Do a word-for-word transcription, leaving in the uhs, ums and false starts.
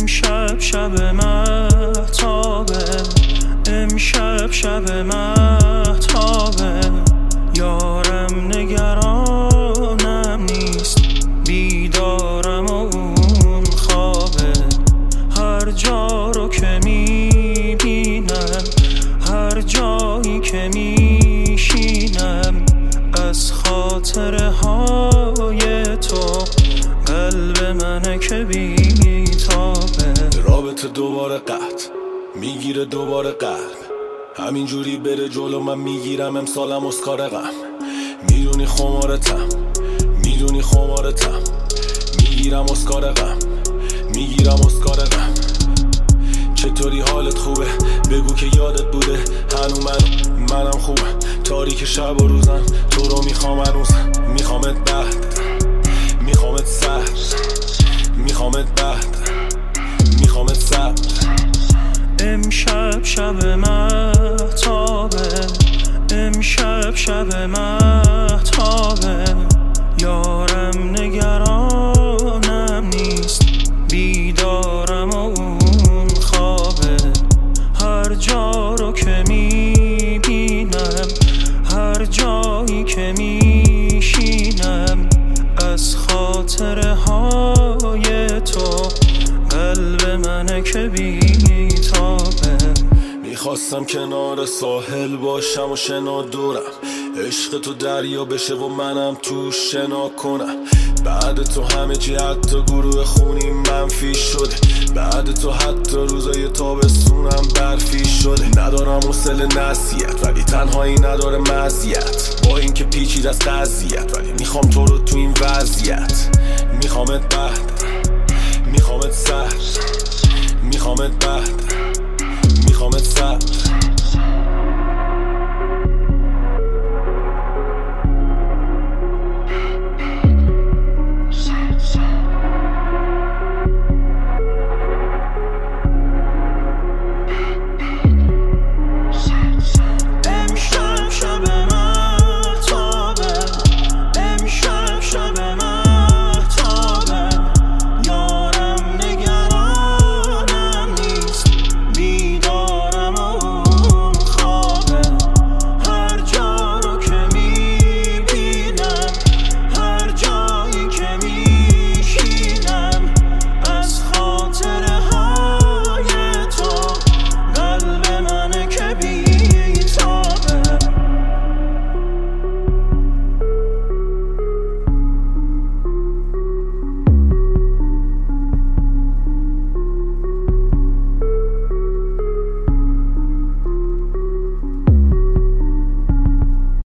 امشب شب مهتابه، امشب شب مهتابه، یارم نگرانم نیست، بیدارم و اون خوابه. هر جا رو که میبینم، هر جایی که میشینم، از خاطره های تو قلب منه که بیتابه. رابطه دوباره قطع میگیره دوباره قلب، همینجوری بره جلو من میگیرم امسالم اسکار غم. میدونی خمارتم، میدونی خمارتم، میگیرم اسکار غم، میگیرم اسکار غم. چطوری حالت خوبه؟ بگو که یادت بوده هنو من منم خوبم. تاریک شب و روزم تو رو میخوام هنوز، میخوامت بعد، میخوامت سر، میخوامت بعد، میخوامت سر. امشب شب مهتابه، امشب شب مهتابه، یارم نگرانم نیست، بیدارم و اون خوابه. هر جا رو که میبینم، هر جایی که میشینم، از خاطره های تو قلب منه که بیتابه. میخواستم کنار ساحل باشم و شنا دورم، عشق تو دریا بشه و منم تو شنا کنم. بعد تو همه چی حتی گروه خونی منفی شده، بعد تو حتی روزای تابستونم برفی شده. ندارم حوصله نصیحت ولی تنهایی نداره مزیت، با این که پیچید از قضیت ولی میخوام تو رو تو این وضعیت. میخوامت بعد، میخوامت سر، میخوامت بعد، میخوامت سر.